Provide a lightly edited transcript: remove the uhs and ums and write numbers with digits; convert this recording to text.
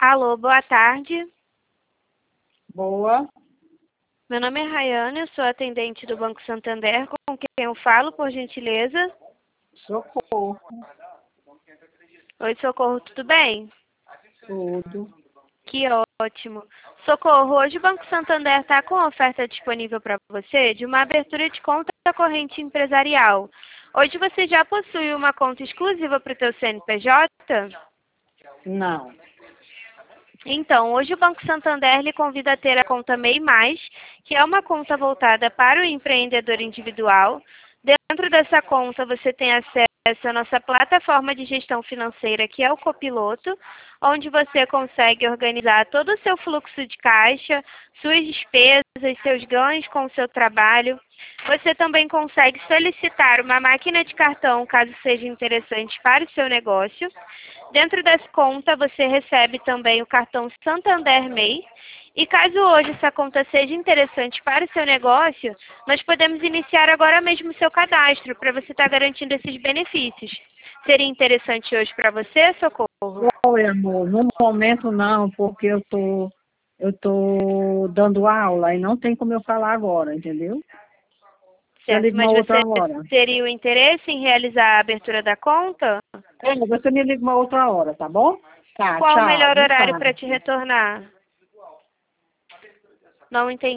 Alô, boa tarde. Boa. Meu nome é Rayane, eu sou atendente do Banco Santander. Com quem eu falo, por gentileza? Socorro. Oi, Socorro, tudo bem? Tudo. Que ótimo. Socorro, hoje o Banco Santander está com oferta disponível para você de uma abertura de conta corrente empresarial. Hoje você já possui uma conta exclusiva para o teu CNPJ? Não. Então, hoje o Banco Santander lhe convida a ter a conta MEI+, que é uma conta voltada para o empreendedor individual. Dentro dessa conta, você tem acesso à nossa plataforma de gestão financeira, que é o Copiloto, onde você consegue organizar todo o seu fluxo de caixa, suas despesas, seus ganhos com o seu trabalho. Você também consegue solicitar uma máquina de cartão, caso seja interessante para o seu negócio. Dentro dessa conta, você recebe também o cartão Santander MEI. E caso hoje essa conta seja interessante para o seu negócio, nós podemos iniciar agora mesmo o seu cadastro, para você estar garantindo esses benefícios. Seria interessante hoje para você, Socorro? Oi, amor. No momento não, porque eu tô dando aula e não tem como eu falar agora, entendeu? Eu Certo, ligo mas uma outra você hora. teria o interesse em realizar a abertura da conta? Você me liga uma outra hora, tá bom? Tá, Qual o tchau. melhor horário Obrigada. para te retornar? Não entendi.